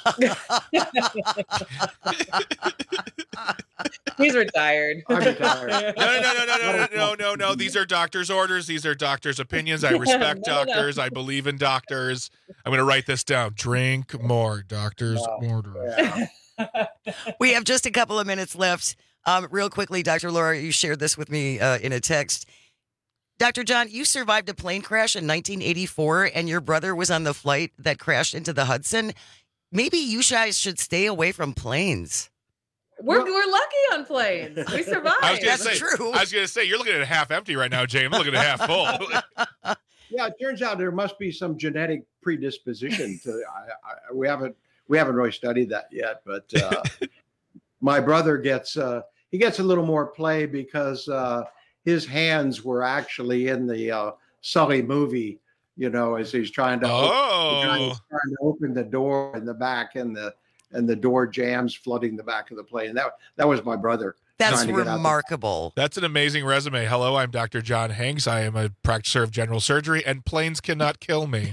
He's retired. I'm retired. No, no, no, no, no, no, no, no, no. These are doctors' orders. These are doctors' opinions. I respect No, no, no. doctors. I believe in doctors. I'm going to write this down. Drink more. Doctors' orders. We have just a couple of minutes left. Um, real quickly, Doctor Laura, you shared this with me uh, in a text. Doctor John, you survived a plane crash in nineteen eighty-four, and your brother was on the flight that crashed into the Hudson. Maybe you guys should stay away from planes. We're, we're lucky on planes. We survived. I was going to That's say, true. I was going to say, you're looking at it half empty right now, Jay. I'm looking at it half full. Yeah, it turns out there must be some genetic predisposition to. I, I, we haven't we haven't really studied that yet, but uh, my brother gets uh, he gets a little more play because uh, his hands were actually in the uh, Sully movie. You know, as he's trying to Oh. open, he's trying to open the door in the back, and the and the door jams, flooding the back of the plane. That that was my brother. That's trying to get out the- remarkable. That's an amazing resume. Hello, I'm Doctor John Hanks. I am a practitioner of general surgery, and planes cannot kill me.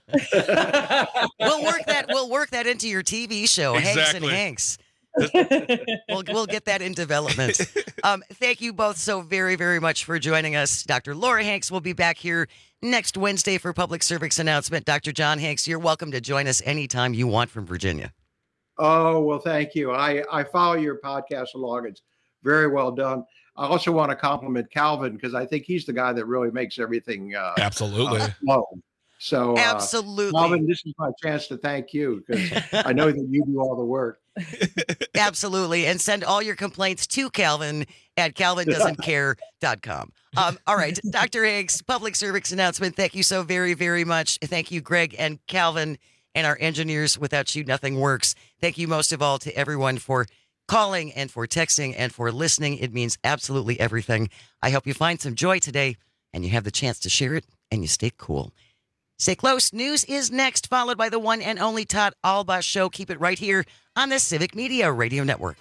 We'll work that. We'll work that into your T V show, Hanks and Exactly. Hanks. we'll we'll get that in development. Um, thank you both so very very much for joining us. Doctor Laura Hanks will be back here next Wednesday for public service announcement. Doctor John Hanks, you're welcome to join us anytime you want from Virginia. Oh, well, thank you. I, I follow your podcast along. It's very well done. I also want to compliment Calvin because I think he's the guy that really makes everything uh, Absolutely. uh, flow. So, uh, Absolutely. Calvin, this is my chance to thank you because I know that you do all the work. Absolutely. And send all your complaints to Calvin at calvin doesn't care dot com. Um, all right. Doctor Hanks, public service announcement. Thank you so very, very much. Thank you, Greg and Calvin, and our engineers. Without you, nothing works. Thank you most of all to everyone for calling and for texting and for listening. It means absolutely everything. I hope you find some joy today and you have the chance to share it and you stay cool. Stay close. News is next, followed by the one and only Todd Alba Show. Keep it right here on the Civic Media Radio Network.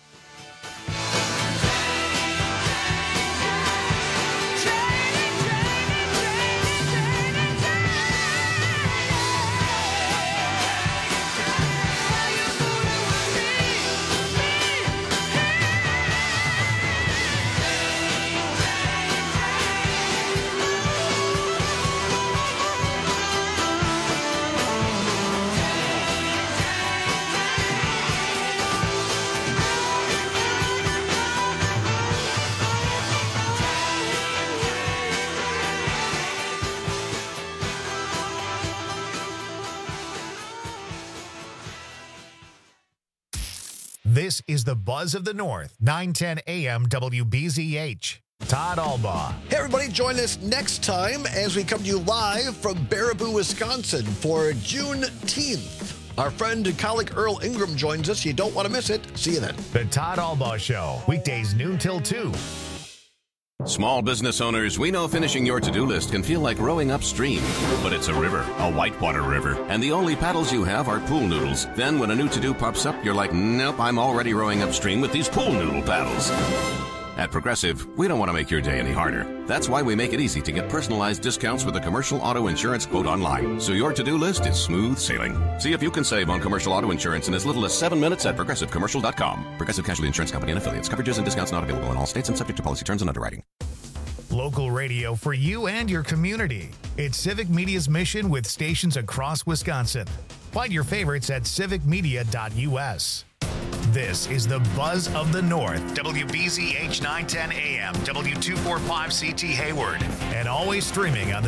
This is the Buzz of the North, nine ten A M W B Z H. Todd Albaugh. Hey, everybody, join us next time as we come to you live from Baraboo, Wisconsin for Juneteenth. Our friend and colleague Earl Ingram joins us. You don't want to miss it. See you then. The Todd Albaugh Show, weekdays noon till two. Small business owners, we know finishing your to-do list can feel like rowing upstream. But it's a river, a whitewater river, and the only paddles you have are pool noodles. Then when a new to-do pops up, you're like, nope, I'm already rowing upstream with these pool noodle paddles. At Progressive, we don't want to make your day any harder. That's why we make it easy to get personalized discounts with a commercial auto insurance quote online, so your to-do list is smooth sailing. See if you can save on commercial auto insurance in as little as seven minutes at progressive commercial dot com. Progressive Casualty Insurance Company and Affiliates. Coverages and discounts not available in all states and subject to policy terms and underwriting. Local radio for you and your community. It's Civic Media's mission with stations across Wisconsin. Find your favorites at civic media dot U S. This is the Buzz of the North, W B Z H nine ten A M, W two forty-five C T Hayward, and always streaming on the